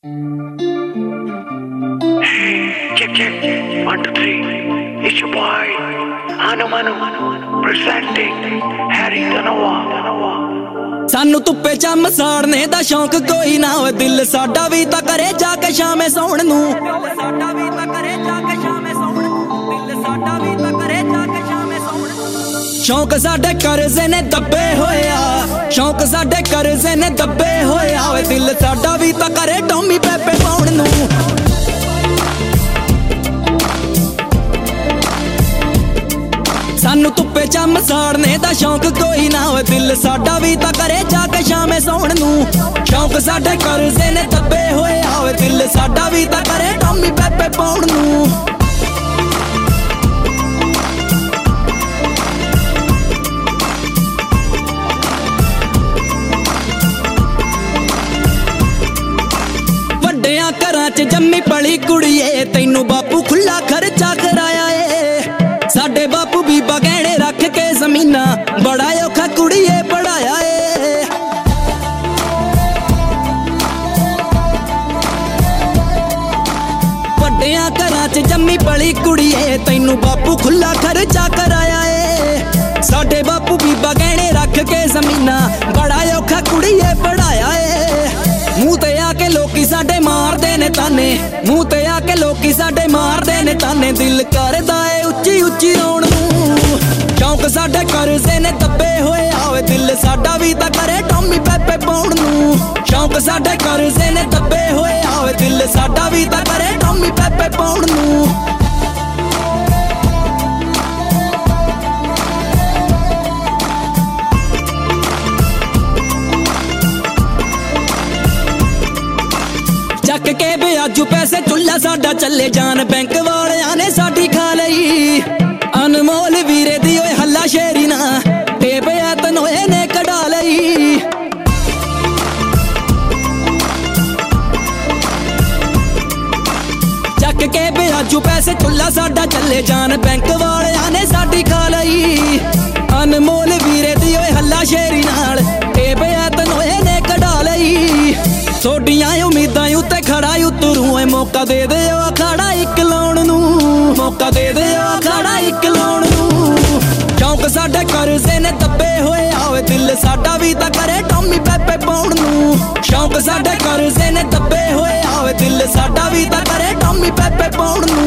Check, check. 1, 2, 3. It's your boy, Anu Manu, presenting Harry Dhanwa. सानू धुप्पे चम साड़ने दा शौक कोई ना हो, दिल साडा भी तां करे जाके शामे सौण नू। शौक साडे करजे ने दबे होया, शौक साडे करजे ने दबे होया, दिल साडा भी तां करे टॉमी पेपे पाउण नू। सानू धुप्पे चम साड़ने दा शौक कोई ना हो, दिल साडा भी तां करे जाके शामे सौण नू। शौक साडे करजे ने दबे होया, दिल साडा भी तां करे टॉमी पेपे पाउण नू। वड्डियां घरां च जम्मी पली कुड़िए, तैनू बापू खुला खर्चा कराया ए। साडे बापू बीबा गहने रख के जमीना, बड़ा औखा कुड़िए पढ़ाया ए। वड्डियां घरां च जम्मी पली कुड़िए, तैनू बापू खुला खर्चा कराया ए। साडे बापू बीबा गहने रख के जमीना, बड़ा औखा कुड़िए पढ़ाया ए। मूंह ते आके लोकी साडे मारदे ने ताने, मूंह ते आके लोकी साडे मारदे ने ताने, दिल करदा ए उच्ची उच्ची रोण नू। शौक साडे करजे ने दबे होए आवे, दिल साडा भी तां करे टॉमी पेपे पाउण नू। शौक साडे करजे ने दबे होए आवे, दिल साडा भी तां करे टॉमी पेपे पाउण नू। ਚੱਕ ਕੇ ਵਿਆਜੂ ਪੈਸੇ ਚੁੱਲਾ ਸਾਡਾ ਚੱਲੇ ਜਾਨ, ਬੈਂਕ ਵਾਲਿਆਂ ਨੇ ਸਾਡੀ ਖਾ ਲਈ। ਅਨਮੋਲ ਵੀਰੇ ਦੀ ਓਏ ਹੱਲਾ ਸ਼ੇਰੀ ਨਾ, ਟੇਪਿਆ ਤਨੋਏ ਨੇ ਕਢਾ ਲਈ। ਚੱਕ ਕੇ ਵਿਆਜੂ ਪੈਸੇ ਚੁੱਲਾ ਸਾਡਾ ਚੱਲੇ ਜਾਨ, ਬੈਂਕ ਵਾਲਿਆਂ ਨੇ ਸਾਡੀ ਖਾ ਲਈ। ਅਨਮੋਲ ਵੀਰੇ ਦੀ ਓਏ ਹੱਲਾ ਸ਼ੇਰੀ ਨਾਲ, ਟੇਪਿਆ ਤਨੋਏ ਨੇ ਕਢਾ ਲਈ। सोडियां उम्मीदां उत्ते खड़ा उतरू, मौका दे दे अखाड़ा इक लाउण नू, मौका दे दे अखाड़ा इक लाउण नू। शौक साडे करजे ने दबे होए आवे, दिल साडा भी तां करे टॉमी पेपे पाउण नू। शौक साडे करजे ने दबे होए आवे, दिल साडा भी तां करे टॉमी पेपे पाउण नू।